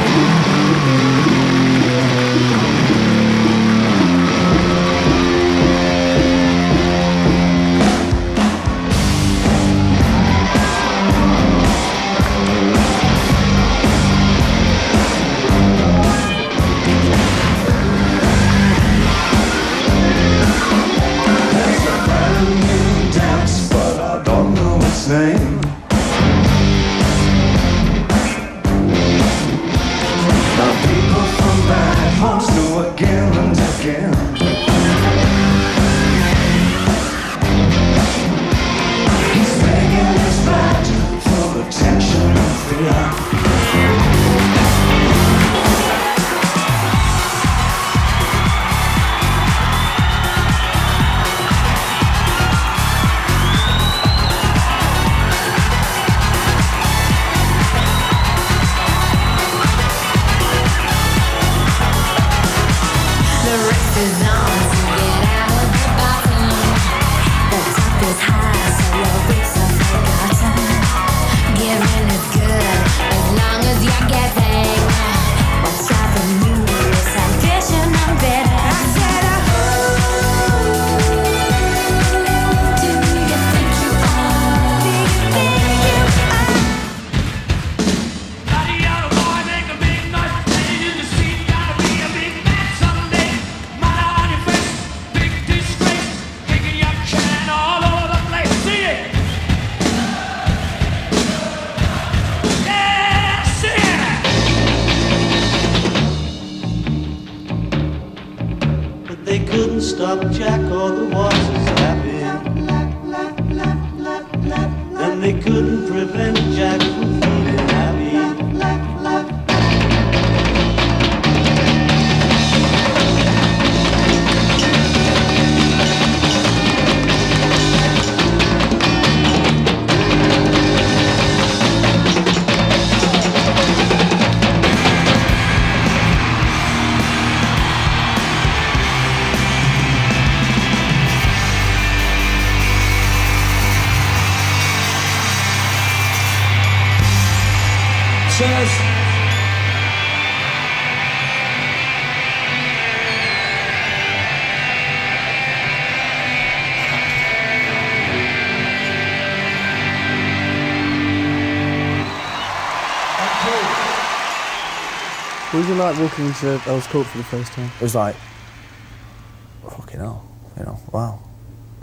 Name. Now people from bad homes do again and again. He's begging his back for attention and fear. They couldn't stop Jack or the horses happy. And they couldn't prevent Jack from feeling happy. Cheers. What was it like walking into Earl's Court for the first time? It was like, fucking hell, wow.